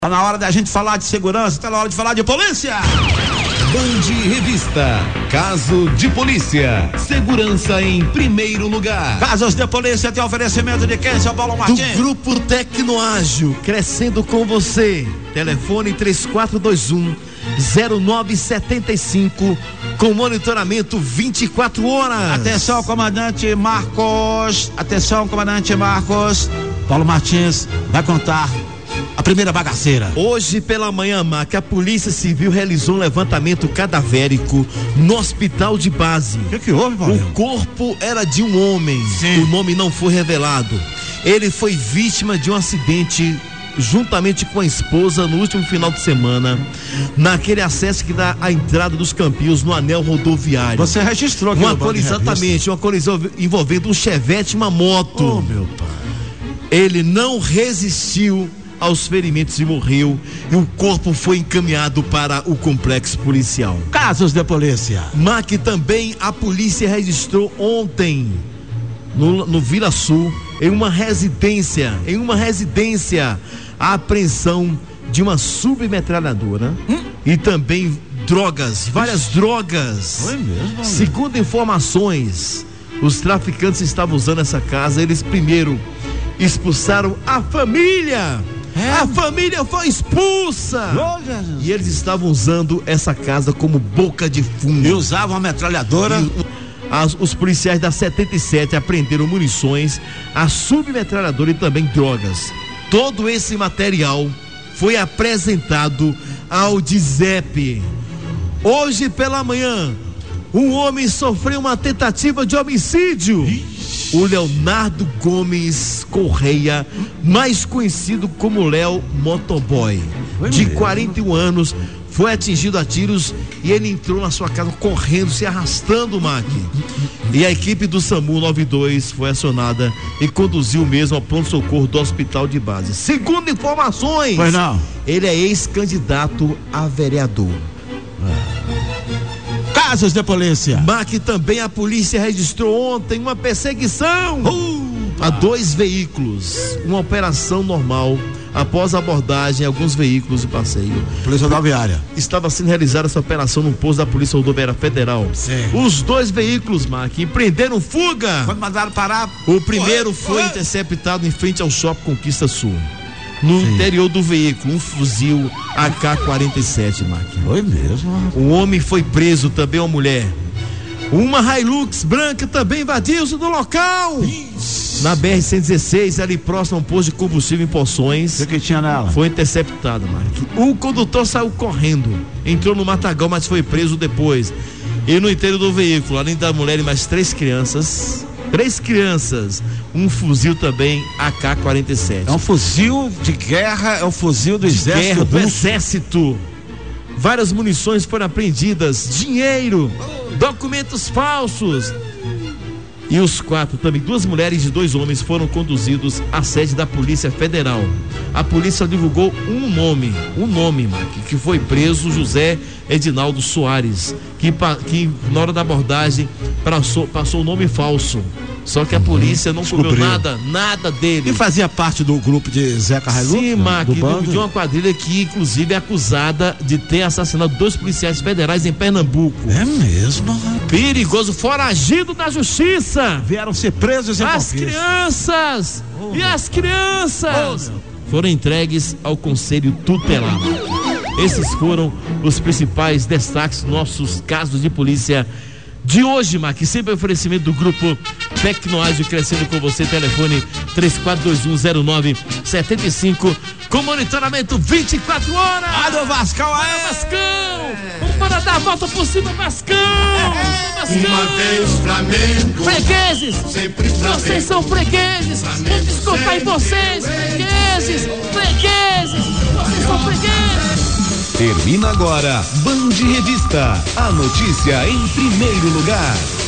Tá na hora da gente falar de segurança, tá na hora de falar de polícia. Band Revista, caso de polícia, segurança em primeiro lugar. Casos de polícia tem oferecimento de quem, seu Paulo Martins? Do Grupo Tecnoágil, crescendo com você. Telefone 3421-0975, com monitoramento 24 horas. Atenção, comandante Marcos. Atenção, comandante Marcos. Paulo Martins vai contar a primeira bagaceira. Hoje pela manhã, Mac, a Polícia Civil realizou um levantamento cadavérico no hospital de base. O que houve, Paulo? O corpo era de um homem. Sim. O nome não foi revelado. Ele foi vítima de um acidente juntamente com a esposa no último final de semana, naquele acesso que dá à entrada dos Campinhos no anel rodoviário. Você registrou aqui exatamente, uma colisão envolvendo um Chevette e uma moto. Oh, meu pai. Ele não resistiu aos ferimentos e morreu, e o corpo foi encaminhado para o complexo policial. Casos de polícia. Mac, também a polícia registrou ontem no Vila Sul, em uma residência, a apreensão de uma submetralhadora e também drogas, várias drogas. Foi mesmo? Segundo informações, os traficantes estavam usando essa casa. Eles primeiro expulsaram a família. A família foi expulsa. E eles estavam usando essa casa como boca de fumo. E usavam a metralhadora. Os policiais da 77 apreenderam munições, a submetralhadora e também drogas. Todo esse material foi apresentado ao DIZEP. Hoje pela manhã, um homem sofreu uma tentativa de homicídio. O Leonardo Gomes Correia, mais conhecido como Léo Motoboy, de 41 anos, foi atingido a tiros e ele entrou na sua casa correndo, se arrastando, Mac. E a equipe do SAMU 92 foi acionada e conduziu o mesmo ao pronto-socorro do hospital de base. Segundo informações, ele é ex-candidato a vereador. Casos de polícia. Mac, também a polícia registrou ontem uma perseguição a 2 veículos, uma operação normal. Após a abordagem, alguns veículos de passeio. Polícia Rodoviária. Estava sendo realizada essa operação no posto da Polícia Rodoviária Federal. Sim. Os 2 veículos, Mac, empreenderam fuga. Quando mandaram parar. O primeiro foi interceptado em frente ao Shopping Conquista Sul. No interior do veículo, um fuzil AK-47, Mac. Foi mesmo? Um homem foi preso, também uma mulher. Uma Hilux branca também invadiu-se do local. Na BR-116, ali próximo a um posto de combustível em Poções. O que tinha nela? Foi interceptado, Mark. O condutor saiu correndo, entrou no matagal, mas foi preso depois. E no interior do veículo, além da mulher e mais 3 crianças, um fuzil também AK-47. É um fuzil de guerra, é um fuzil do exército. Do exército. Várias munições foram apreendidas, dinheiro, documentos falsos. E os 4, também 2 mulheres e 2 homens, foram conduzidos à sede da Polícia Federal. A polícia divulgou um nome, Mark, que foi preso, José Edinaldo Soares, que na hora da abordagem passou o nome falso. Só que a polícia não descobriu nada dele. E fazia parte do grupo de Zeca Hilux? Sim, Mark, de uma quadrilha que inclusive é acusada de ter assassinado 2 policiais federais em Pernambuco. É mesmo? Perigoso, foragido da justiça. Vieram ser presos em as crianças foram entregues ao Conselho Tutelar. Esses foram os principais destaques dos nossos casos de polícia de hoje, Mac, sempre oferecimento do Grupo Tecnoágil, crescendo com você. Telefone 34210975, com monitoramento 24 horas. Alô, Vascão, Vascão! Vamos para dar a volta por cima, Vascão! Uma vez Flamengo, fregueses, sempre Flamengo. Vocês são fregueses, vou descontar em vocês, fregueses, vocês são fregueses. Termina agora Band Revista, a notícia em primeiro lugar.